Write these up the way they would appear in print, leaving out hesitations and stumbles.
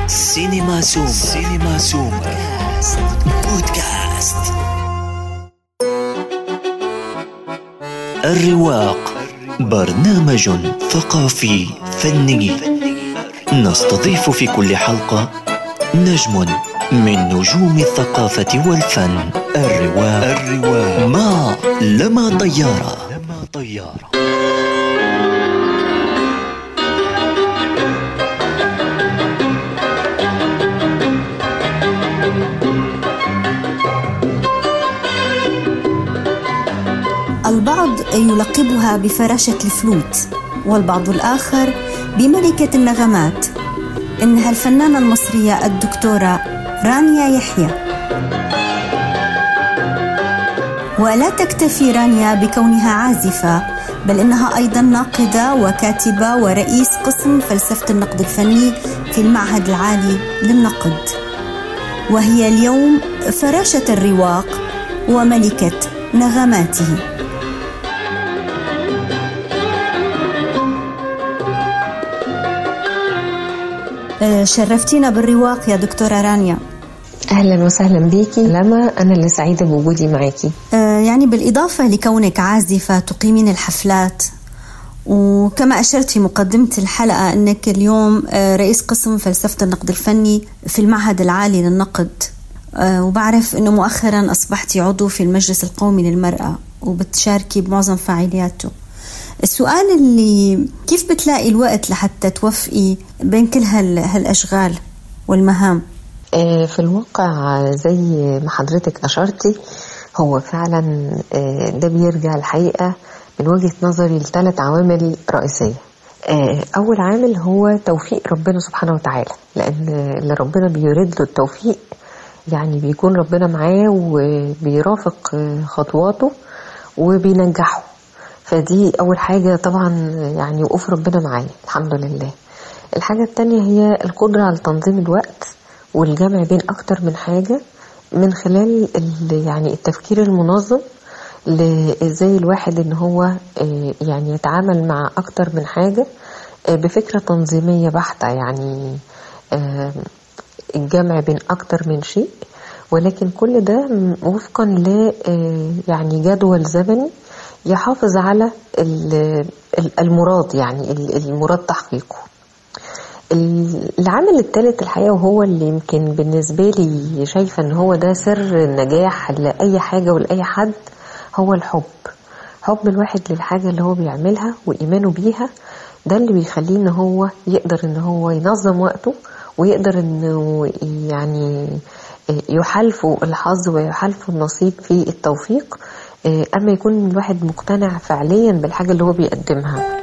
سينما سومر بودكاست. الرواق برنامج ثقافي فني، نستضيف في كل حلقة نجم من نجوم الثقافة والفن. الرواق مع لما طيارة. البعض يلقبها بفراشة الفلوت، والبعض الآخر بملكة النغمات. إنها الفنانة المصرية الدكتورة رانيا يحيى. ولا تكتفي رانيا بكونها عازفة، بل إنها أيضا ناقدة وكاتبة ورئيس قسم فلسفة النقد الفني في المعهد العالي للنقد، وهي اليوم فراشة الرواق وملكة نغماته. شرفتينا بالرواق يا دكتورة رانيا. أهلا وسهلا بيكي لما، أنا اللي سعيدة بوجودي معاكي. يعني بالإضافة لكونك عازفة تقيمين الحفلات، وكما أشرت في مقدمة الحلقة أنك اليوم رئيس قسم فلسفة النقد الفني في المعهد العالي للنقد، وبعرف أنه مؤخرا أصبحتي عضو في المجلس القومي للمرأة وبتشاركي بمعظم فعالياته. السؤال اللي كيف بتلاقي الوقت لحتى توفقي بين كل هالأشغال والمهام؟ في الواقع زي ما حضرتك أشرتي، هو فعلا ده بيرجع الحقيقة من وجهة نظري ل3 عوامل رئيسية. أول عامل هو توفيق ربنا سبحانه وتعالى، لأن اللي ربنا بيريد له التوفيق يعني بيكون ربنا معاه وبيرافق خطواته وبينجحه. فدي أول حاجة طبعا، يعني وقوف ربنا معايا الحمد لله. الحاجة التانية هي القدرة على تنظيم الوقت والجمع بين أكتر من حاجة، من خلال يعني التفكير المنظم لإزاي الواحد إن هو يعني يتعامل مع أكتر من حاجة بفكرة تنظيمية بحتة، يعني الجمع بين أكتر من شيء، ولكن كل ده وفقا ل يعني جدول زمني يحافظ على المراد، يعني المراد تحقيقه. العامل الثالث الحقيقة، وهو اللي يمكن بالنسبة لي شايفة ان هو ده سر النجاح لأي حاجة ولأي حد، هو الحب. حب الواحد للحاجة اللي هو بيعملها وإيمانه بيها، ده اللي بيخليه ان هو يقدر ان هو ينظم وقته، ويقدر انه يعني يحالفه الحظ ويحالفه النصيب في التوفيق، أما يكون الواحد مقتنع فعليا بالحاجة اللي هو بيقدمها.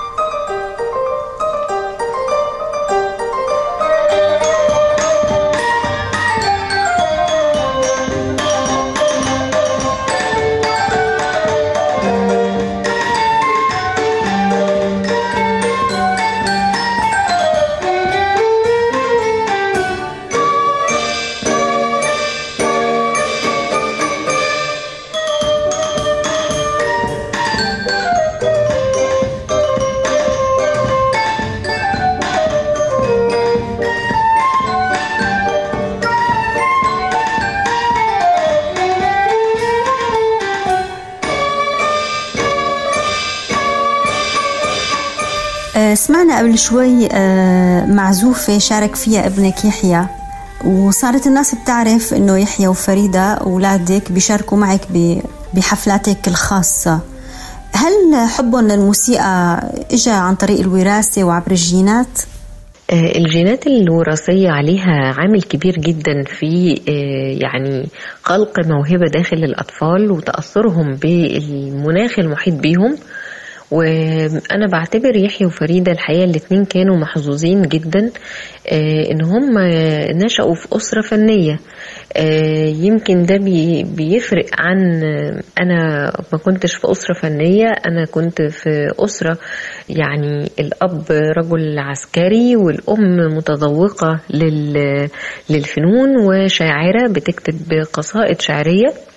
سمعنا قبل شوي معزوفة شارك فيها ابنك يحيى، وصارت الناس بتعرف انه يحيى وفريدة أولادك بيشاركوا معك بحفلاتك الخاصة. هل حبهم للموسيقى اجى عن طريق الوراثة وعبر الجينات؟ الجينات الوراثية عليها عامل كبير جدا في يعني خلق موهبة داخل الأطفال وتأثرهم بالمناخ المحيط بيهم. وأنا بعتبر يحيى وفريدة الحقيقة الاتنين كانوا محظوظين جدا إن هم نشأوا في أسرة فنية. يمكن ده بيفرق عن أنا ما كنتش في أسرة فنية، أنا كنت في أسرة يعني الأب رجل عسكري والأم متذوقة للفنون وشاعرة بتكتب قصائد شعرية،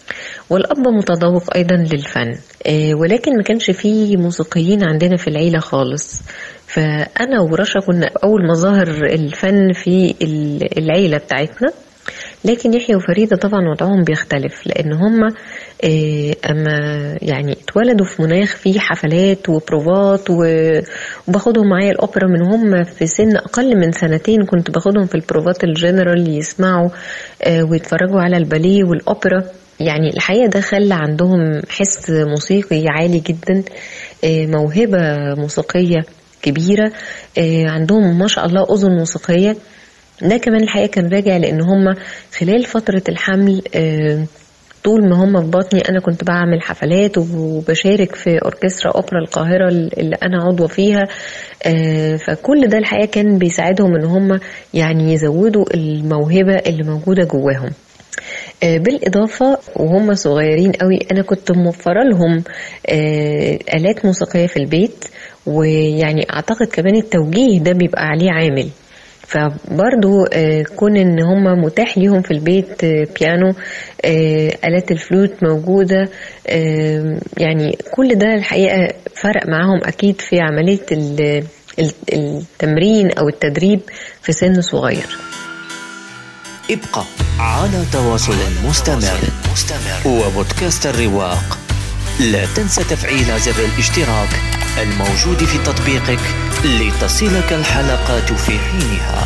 والأب متذوق أيضا للفن، ولكن ما كانش فيه موسيقيين عندنا في العيلة خالص. فأنا ورشا كنا أول مظاهر الفن في العيلة بتاعتنا. لكن يحيى وفريدة طبعا وضعهم بيختلف، لأن هم أما يعني اتولدوا في مناخ فيه حفلات وبروفات، وباخدهم معايا الأوبرا من هم في سن أقل من 2 كنت باخدهم في البروفات الجنرال يسمعوا ويتفرجوا على الباليه والأوبرا. يعني الحقيقة ده خلى عندهم حس موسيقي عالي جدا، موهبة موسيقية كبيرة، عندهم ما شاء الله أذن موسيقية. ده كمان الحقيقة كان راجع لأن هم خلال فترة الحمل طول ما هم في بطني أنا كنت بعمل حفلات وبشارك في أوركسترا أوبرا القاهرة اللي أنا عضوة فيها. فكل ده الحقيقة كان بيساعدهم أن هم يعني يزودوا الموهبة اللي موجودة جواهم. بالإضافة وهم صغيرين قوي أنا كنت موفرة لهم آلات موسيقية في البيت، ويعني أعتقد كمان التوجيه ده بيبقى عليه عامل. فبرضو كون ان هم متاح ليهم في البيت بيانو، آلات الفلوت موجودة، يعني كل ده الحقيقة فرق معهم أكيد في عملية التمرين أو التدريب في سن صغير. ابقى على تواصل مستمر وبودكاست الرواق. لا تنسى تفعيل زر الاشتراك الموجود في تطبيقك لتصلك الحلقات في حينها.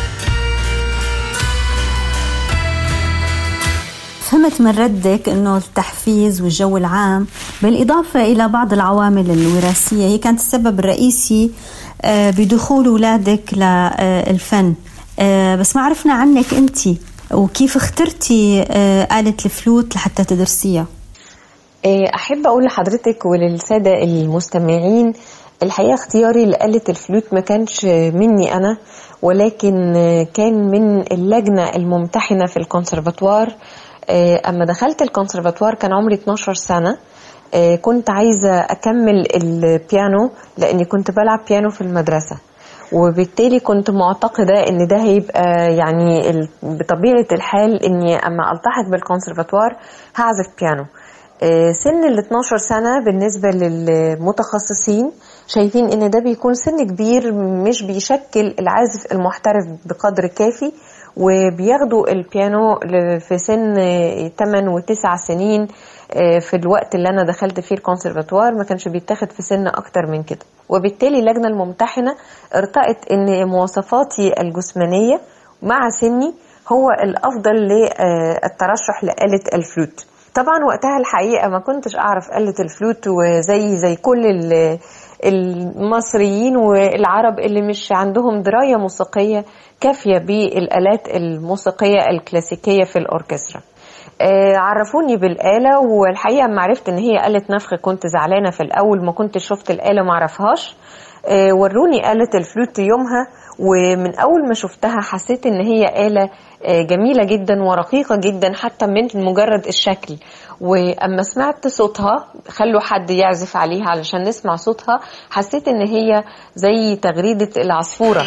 فهمت من ردك أنه التحفيز والجو العام بالإضافة إلى بعض العوامل الوراثية هي كانت السبب الرئيسي بدخول أولادك للفن. بس ما عرفنا عنك أنت وكيف اخترتي آلة الفلوت لحتى تدرسيها. أحب أقول لحضرتك وللسادة المستمعين الحقيقة اختياري لآلة الفلوت ما كانش مني أنا، ولكن كان من اللجنة الممتحنة في الكونسرفاتوار. أما دخلت الكونسرفاتوار كان عمري 12 سنة. كنت عايزة أكمل البيانو لأني كنت بلعب بيانو في المدرسة، وبالتالي كنت معتقدة ان ده هيبقى يعني بطبيعة الحال اني اما التحق بالكونسرفاتوار هعزف بيانو. سن ال 12 سنة بالنسبة للمتخصصين شايفين ان ده بيكون سن كبير مش بيشكل العازف المحترف بقدر كافي، وبياخدوا البيانو في سن 8 و9 سنين. في الوقت اللي انا دخلت فيه الكونسرفاتوار ما كانش بيتاخد في سن اكتر من كده، وبالتالي اللجنة الممتحنة ارتأت ان مواصفاتي الجسمانية مع سني هو الافضل للترشح لآلة الفلوت. طبعا وقتها الحقيقة ما كنتش اعرف آلة الفلوت، وزي كل المصريين والعرب اللي مش عندهم دراية موسيقية كافية بالآلات الموسيقية الكلاسيكية في الأوركسترا. عرفوني بالآلة، والحقيقة ما عرفت ان هي آلة نفخ كنت زعلانة في الأول، ما كنت شفت الآلة ما عرفهاش. وروني آلة الفلوت يومها، ومن أول ما شفتها حسيت ان هي آلة جميلة جدا ورقيقة جدا حتى من مجرد الشكل. وأما سمعت صوتها خلوا حد يعزف عليها علشان نسمع صوتها، حسيت ان هي زي تغريدة العصفورة.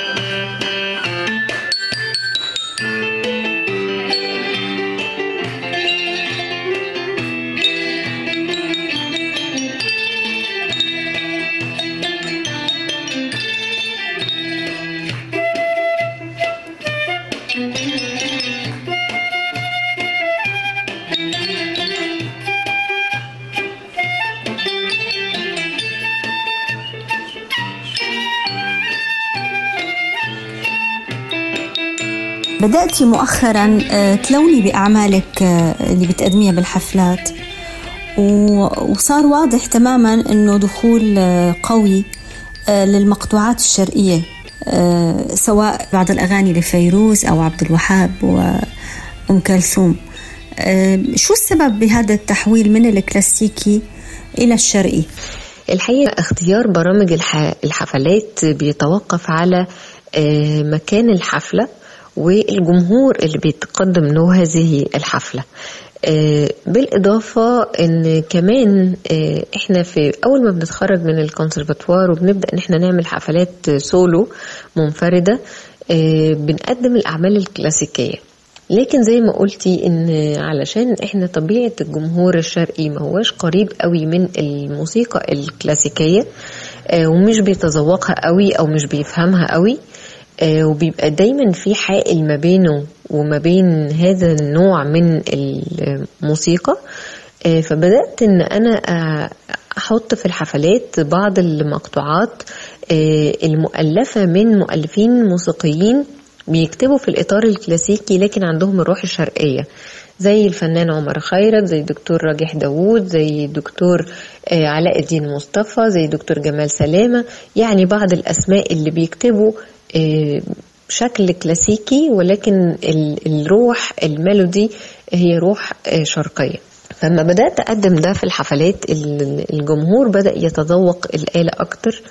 بدأتي مؤخرا تلوني بأعمالك اللي بتقدميها بالحفلات، وصار واضح تماما أنه دخول قوي للمقطوعات الشرقية، سواء بعض الأغاني لفيروز أو عبد الوهاب وأم كلثوم. شو السبب بهذا التحويل من الكلاسيكي إلى الشرقي؟ الحقيقة اختيار برامج الحفلات بيتوقف على مكان الحفلة والجمهور اللي بيتقدم له هذه الحفلة. بالإضافة ان كمان احنا في اول ما بنتخرج من الكونسرفاتوار وبنبدأ ان احنا نعمل حفلات سولو منفردة، بنقدم الأعمال الكلاسيكية. لكن زي ما قلتي ان علشان احنا طبيعة الجمهور الشرقي ما هوش قريب قوي من الموسيقى الكلاسيكية، ومش بيتذوقها قوي او مش بيفهمها قوي، وبيبقى دايما في حائل ما بينه وما بين هذا النوع من الموسيقى. فبدأت ان انا احط في الحفلات بعض المقطوعات المؤلفة من مؤلفين موسيقيين بيكتبوا في الإطار الكلاسيكي لكن عندهم الروح الشرقية، زي الفنان عمر خيرت، زي دكتور راجح داوود، زي دكتور علاء الدين مصطفى، زي دكتور جمال سلامة. يعني بعض الأسماء اللي بيكتبوا شكل كلاسيكي ولكن الروح الميلودي هي روح شرقية. فلما بدأت أقدم ده في الحفلات الجمهور بدأ يتذوق الآلة أكتر،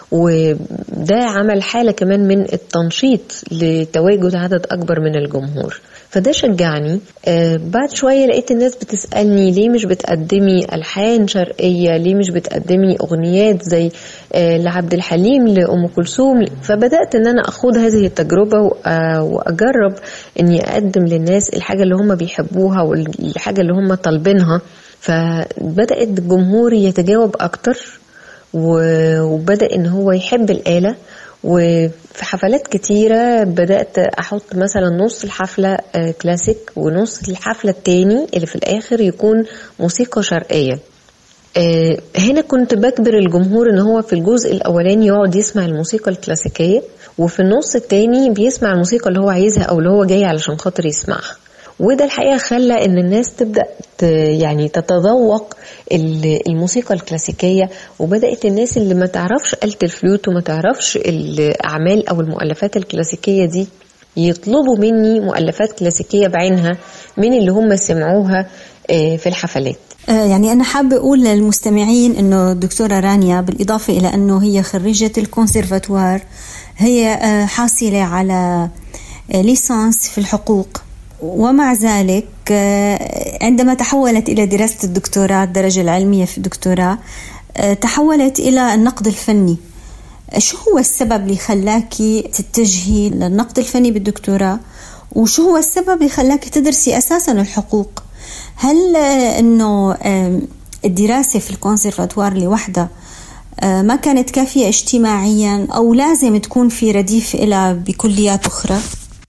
وده عمل حالة كمان من التنشيط لتواجد عدد أكبر من الجمهور. فده شجعني. بعد شوية لقيت الناس بتسألني ليه مش بتقدمي ألحان شرقية، ليه مش بتقدمي أغنيات زي لعبد الحليم، لأم كلثوم. فبدأت ان انا اخوض هذه التجربة واجرب اني اقدم للناس الحاجة اللي هم بيحبوها والحاجة اللي هم طالبينها. فبدأت الجمهور يتجاوب اكتر وبدأ ان هو يحب الآلة. وفي حفلات كتيرة بدأت أحط مثلا نص الحفلة كلاسيك ونص الحفلة التاني اللي في الآخر يكون موسيقى شرقية. هنا كنت بجبر الجمهور ان هو في الجزء الاولاني يقعد يسمع الموسيقى الكلاسيكية، وفي النص التاني بيسمع الموسيقى اللي هو عايزها او اللي هو جاي علشان خاطر يسمعها. وده الحقيقة خلى ان الناس تبدأ يعني تتذوق الموسيقى الكلاسيكية، وبدأت الناس اللي ما تعرفش آلة الفلوت وما تعرفش الأعمال أو المؤلفات الكلاسيكية دي يطلبوا مني مؤلفات كلاسيكية بعينها من اللي هم سمعوها في الحفلات. يعني أنا حابة أقول للمستمعين أنه الدكتورة رانيا بالإضافة إلى أنه هي خريجة الكونسيرفاتوار، هي حاصلة على ليسانس في الحقوق، ومع ذلك عندما تحولت إلى دراسة الدكتوراه الدرجة العلمية في الدكتوراه تحولت إلى النقد الفني. شو هو السبب اللي خلاكي تتجهي للنقد الفني بالدكتوراه، وشو هو السبب اللي خلاكي تدرسي أساسا الحقوق؟ هل أنه الدراسة في الكونسيرفاتوار لوحدها ما كانت كافية اجتماعيا، أو لازم تكون في رديف إلى بكليات أخرى؟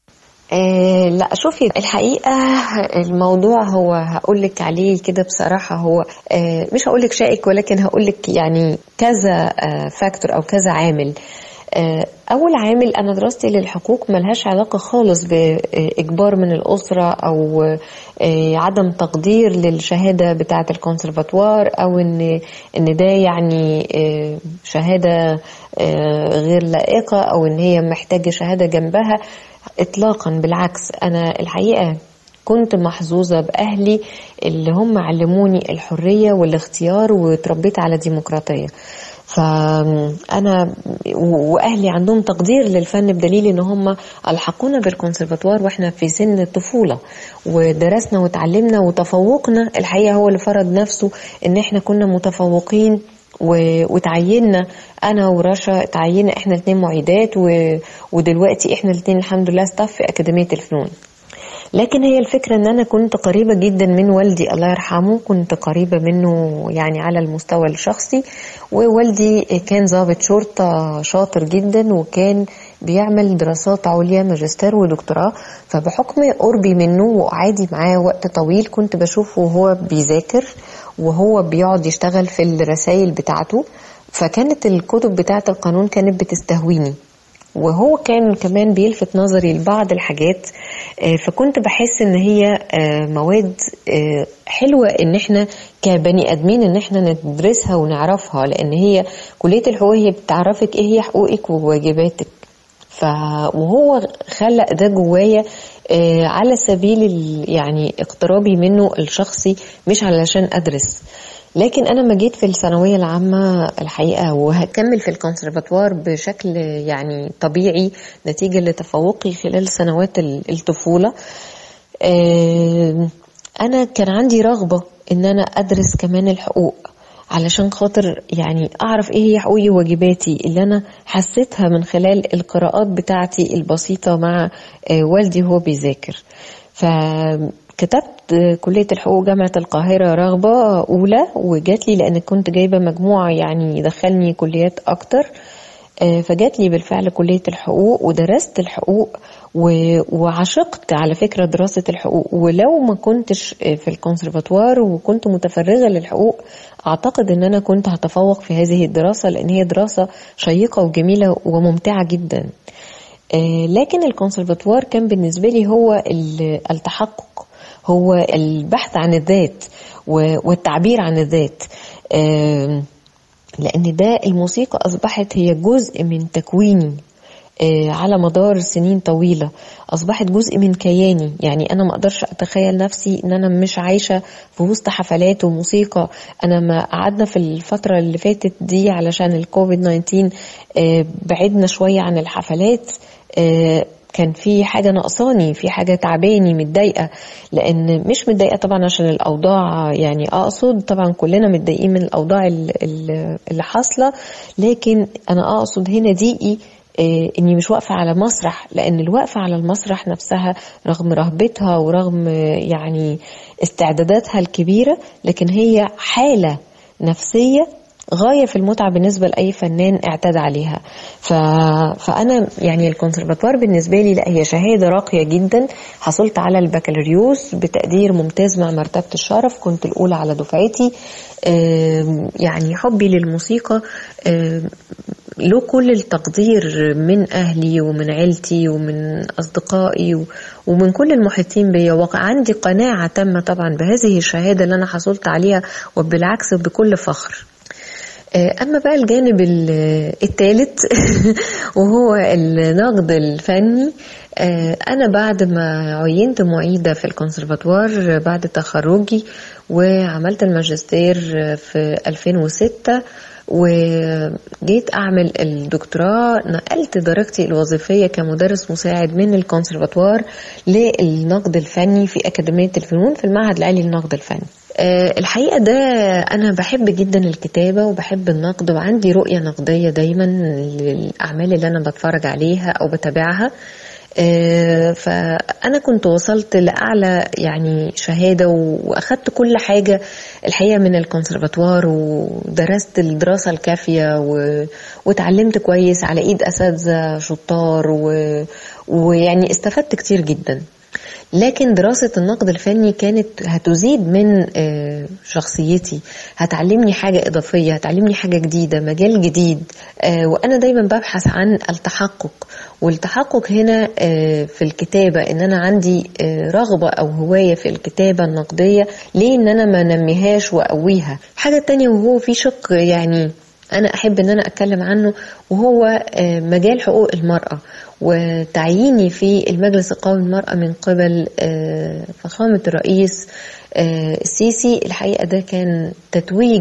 لا شوفي، الحقيقة الموضوع هو هقولك عليه كده بصراحة، هو مش هقولك شائك ولكن هقولك يعني كذا فاكتور أو كذا عامل. أول عامل، أنا دراستي للحقوق ملهاش علاقة خالص بإجبار من الأسرة أو عدم تقدير للشهادة بتاعة الكونسرفاتوار، أو إن ده يعني شهادة غير لائقة أو إن هي محتاجة شهادة جنبها إطلاقا. بالعكس، أنا الحقيقة كنت محظوظة بأهلي اللي هم علموني الحرية والاختيار، وتربيت على ديمقراطية. فأنا وأهلي عندهم تقدير للفن، بدليل إن هم ألحقونا بالكونسرفاتوار وإحنا في سن الطفولة، ودرسنا وتعلمنا وتفوقنا. الحقيقة هو اللي فرض نفسه إن إحنا كنا متفوقين، وتعيننا أنا ورشا، تعيننا إحنا الاثنين معيدات، ودلوقتي إحنا الاثنين الحمد لله ستاف في أكاديمية الفنون. لكن هي الفكرة ان انا كنت قريبة جدا من والدي الله يرحمه، كنت قريبة منه يعني على المستوى الشخصي، ووالدي كان ضابط شرطة شاطر جدا، وكان بيعمل دراسات عليا ماجستير ودكتوراه. فبحكم قربي منه وقعدي معاه وقت طويل كنت بشوفه وهو بيذاكر وهو بيقعد يشتغل في الرسائل بتاعته، فكانت الكتب بتاعة القانون كانت بتستهويني، وهو كان كمان بيلفت نظري لبعض الحاجات. فكنت بحس ان هي مواد حلوة ان احنا كبني ادمين ان احنا ندرسها ونعرفها، لان هي كلية الحقوق هي بتعرفك ايه هي حقوقك وواجباتك. وهو خلق ده جوايا على سبيل يعني اقترابي منه الشخصي، مش علشان ادرس. لكن انا ما جيت في الثانويه العامه الحقيقه وهكمل في الكونسرفاتوار بشكل يعني طبيعي نتيجه لتفوقي خلال سنوات الطفوله، انا كان عندي رغبه ان انا ادرس كمان الحقوق علشان خاطر يعني اعرف ايه هي حقوقي وواجباتي اللي انا حسيتها من خلال القراءات بتاعتي البسيطه مع والدي وهو بيذاكر. فكتبت كلية الحقوق جامعة القاهرة رغبة أولى، وجات لي لأن كنت جايبة مجموعة يعني يدخلني كليات أكتر. فجات لي بالفعل كلية الحقوق ودرست الحقوق وعشقت على فكرة دراسة الحقوق. ولو ما كنتش في الكونسرفاتوار وكنت متفرغة للحقوق، أعتقد أن أنا كنت هتفوق في هذه الدراسة، لأن هي دراسة شيقة وجميلة وممتعة جدا. لكن الكونسرفاتوار كان بالنسبة لي هو التحقق، هو البحث عن الذات والتعبير عن الذات، لأن ده الموسيقى أصبحت هي جزء من تكويني على مدار سنين طويلة، أصبحت جزء من كياني. يعني أنا ما أقدرش أتخيل نفسي أن أنا مش عايشة في وسط حفلات وموسيقى. أنا ما قعدنا في الفترة اللي فاتت دي علشان الكوفيد 19 بعدنا شوية عن الحفلات، كان في حاجة نقصاني، في حاجة تعباني، متضايقة. لأن مش متضايقة طبعا عشان الأوضاع، يعني أقصد طبعا كلنا متضايقين من الأوضاع اللي حاصلة، لكن أنا أقصد هنا ضيقي إني مش واقفة على مسرح. لأن الوقفة على المسرح نفسها رغم رهبتها ورغم يعني استعداداتها الكبيرة، لكن هي حالة نفسية غاية في المتعة بالنسبة لأي فنان اعتاد عليها. فأنا يعني الكونسرفاتوار بالنسبة لي لا، هي شهادة راقية جدا. حصلت على البكالوريوس بتقدير ممتاز مع مرتبة الشرف، كنت الأولى على دفعتي. يعني حبي للموسيقى له كل التقدير من أهلي ومن عيلتي ومن أصدقائي ومن كل المحيطين بي. وقع عندي قناعة تامة طبعا بهذه الشهادة اللي أنا حصلت عليها، وبالعكس بكل فخر. أما بقى الجانب الثالث وهو النقد الفني، أنا بعد ما عينت معيدة في الكونسرفاتوار بعد تخرجي وعملت الماجستير في 2006 وجيت أعمل الدكتوراه، نقلت درجتي الوظيفية كمدرس مساعد من الكونسرفاتوار للنقد الفني في أكاديمية الفنون في المعهد العالي للنقد الفني. الحقيقة ده أنا بحب جدا الكتابة وبحب النقد، وعندي رؤية نقدية دايما للأعمال اللي أنا بتفرج عليها أو بتابعها. فأنا كنت وصلت لأعلى يعني شهادة وأخدت كل حاجة الحقيقة من الكونسرفاتوار، ودرست الدراسة الكافية وتعلمت كويس على إيد أساتذة شطار ويعني استفدت كتير جدا. لكن دراسة النقد الفني كانت هتزيد من شخصيتي، هتعلمني حاجة إضافية، هتعلمني حاجة جديدة، مجال جديد. وأنا دايما ببحث عن التحقق، والتحقق هنا في الكتابة إن أنا عندي رغبة أو هواية في الكتابة النقدية، ليه إن أنا ما نميهاش وأقويها. حاجة تانية وهو في شق يعني أنا أحب أن أنا أتكلم عنه، وهو مجال حقوق المرأة وتعييني في المجلس القومي للمرأة من قبل فخامة الرئيس السيسي. الحقيقة ده كان تتويج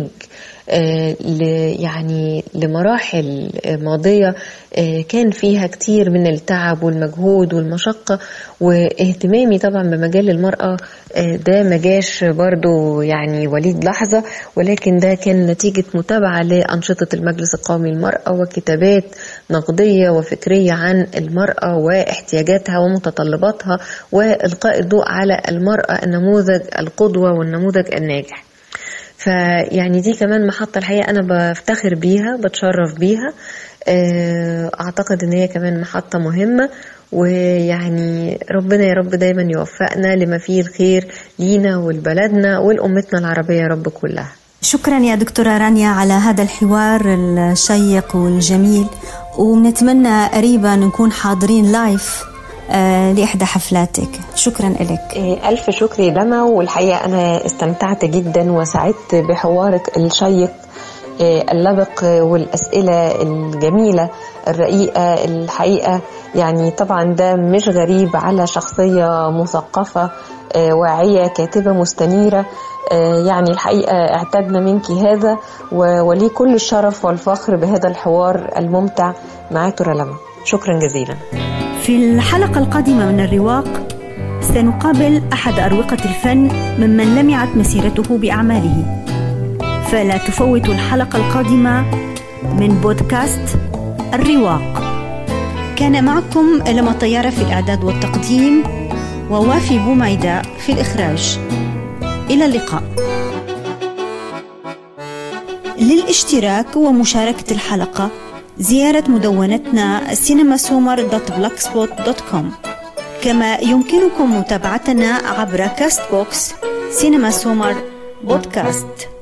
يعني لمراحل ماضية كان فيها كتير من التعب والمجهود والمشقة، واهتمامي طبعا بمجال المرأة ده مجاش برضو يعني وليد لحظة، ولكن ده كان نتيجة متابعة لأنشطة المجلس القومي للمرأة وكتابات نقدية وفكرية عن المرأة واحتياجاتها ومتطلباتها، وإلقاء الضوء على المرأة النموذج القدوة والنموذج الناجح. فيعني دي كمان محطة الحقيقة أنا بفتخر بيها، بتشرف بيها. أعتقد أن هي كمان محطة مهمة، ويعني ربنا يا رب دايما يوفقنا لما فيه الخير لينا ولبلدنا ولأمتنا العربية يا رب كلها. شكرا يا دكتورة رانيا على هذا الحوار الشيق والجميل، ونتمنى قريبا نكون حاضرين لايف لإحدى حفلاتك. شكرا لك. ألف شكر لما، والحقيقة أنا استمتعت جدا وسعدت بحوارك الشيق اللبق والأسئلة الجميلة الرقيقة. الحقيقة يعني طبعا ده مش غريب على شخصية مثقفة واعية كاتبة مستنيرة. يعني الحقيقة اعتدنا منك هذا، ولي كل الشرف والفخر بهذا الحوار الممتع مع دكتورة لما. شكرا جزيلا. في الحلقة القادمة من الرواق سنقابل أحد أروقة الفن ممن لمعت مسيرته بأعماله، فلا تفوتوا الحلقة القادمة من بودكاست الرواق. كان معكم لما طيارة في الإعداد والتقديم، ووافي بوميداء في الإخراج. إلى اللقاء. للاشتراك ومشاركة الحلقة زيارة مدونتنا cinemasummer.blogspot.com. كما يمكنكم متابعتنا عبر كاست بوكس سينما سومر بودكاست.